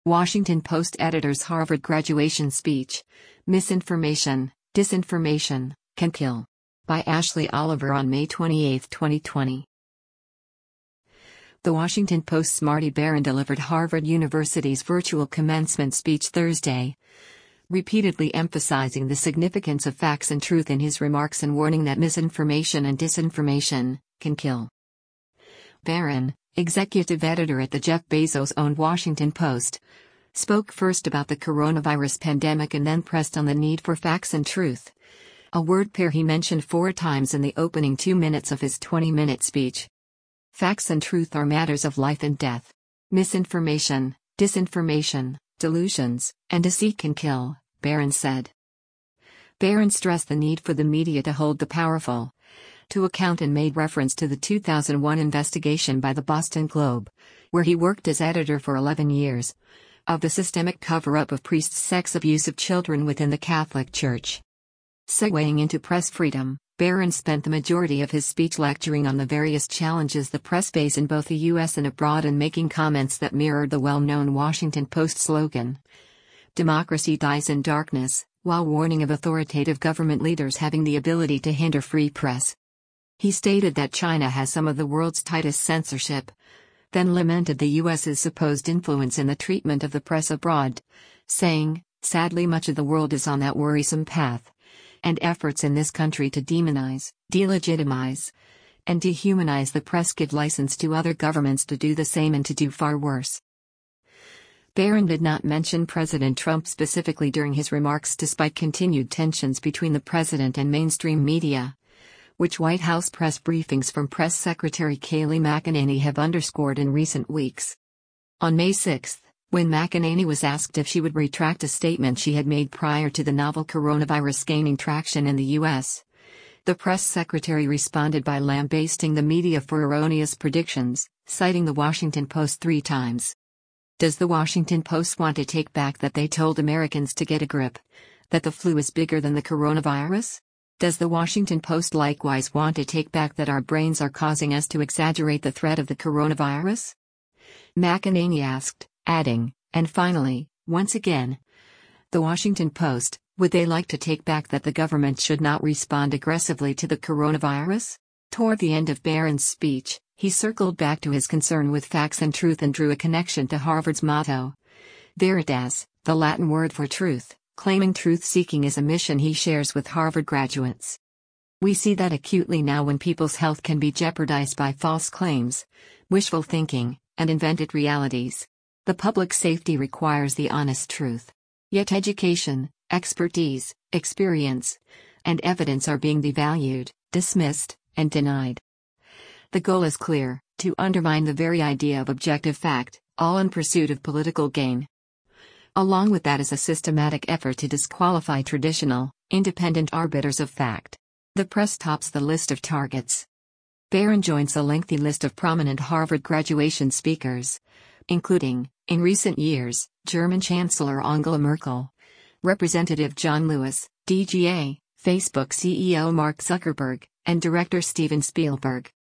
Washington Post editor's Harvard graduation speech. Misinformation, Disinformation, Can Kill. By Ashley Oliver on May 28, 2020. The Washington Post's Marty Baron delivered Harvard University's virtual commencement speech Thursday, repeatedly emphasizing the significance of facts and truth in his remarks and warning that misinformation and disinformation can kill. Baron, executive editor at the Jeff Bezos-owned Washington Post, spoke first about the coronavirus pandemic and then pressed on the need for facts and truth, a word pair he mentioned 4 times in the opening 2 minutes of his 20-minute speech. Facts and truth are matters of life and death. Misinformation, disinformation, delusions, and deceit can kill, Baron said. Baron stressed the need for the media to hold the powerful to account and made reference to the 2001 investigation by the Boston Globe, where he worked as editor for 11 years, of the systemic cover-up of priests' sex abuse of children within the Catholic Church. Segueing into press freedom, Baron spent the majority of his speech lecturing on the various challenges the press face in both the U.S. and abroad and making comments that mirrored the well-known Washington Post slogan, "Democracy dies in darkness," while warning of authoritative government leaders having the ability to hinder free press. He stated that China has some of the world's tightest censorship, then lamented the U.S.'s supposed influence in the treatment of the press abroad, saying, "Sadly, much of the world is on that worrisome path, and efforts in this country to demonize, delegitimize, and dehumanize the press give license to other governments to do the same and to do far worse." Baron did not mention President Trump specifically during his remarks despite continued tensions between the president and mainstream media, which White House press briefings from Press Secretary Kayleigh McEnany have underscored in recent weeks. On May 6, when McEnany was asked if she would retract a statement she had made prior to the novel coronavirus gaining traction in the U.S., the press secretary responded by lambasting the media for erroneous predictions, citing the Washington Post 3 times. Does the Washington Post want to take back that they told Americans to get a grip, that the flu is bigger than the coronavirus? Does the Washington Post likewise want to take back that our brains are causing us to exaggerate the threat of the coronavirus? McEnany asked, adding, and finally, once again, the Washington Post, would they like to take back that the government should not respond aggressively to the coronavirus? Toward the end of Baron's speech, he circled back to his concern with facts and truth and drew a connection to Harvard's motto, Veritas, the Latin word for truth, claiming truth-seeking is a mission he shares with Harvard graduates. "We see that acutely now when people's health can be jeopardized by false claims, wishful thinking, and invented realities. The public safety requires the honest truth. Yet education, expertise, experience, and evidence are being devalued, dismissed, and denied. The goal is clear, to undermine the very idea of objective fact, all in pursuit of political gain. Along with that is a systematic effort to disqualify traditional, independent arbiters of fact. The press tops the list of targets." Baron joins a lengthy list of prominent Harvard graduation speakers, including, in recent years, German Chancellor Angela Merkel, Representative John Lewis, DGA, Facebook CEO Mark Zuckerberg, and director Steven Spielberg.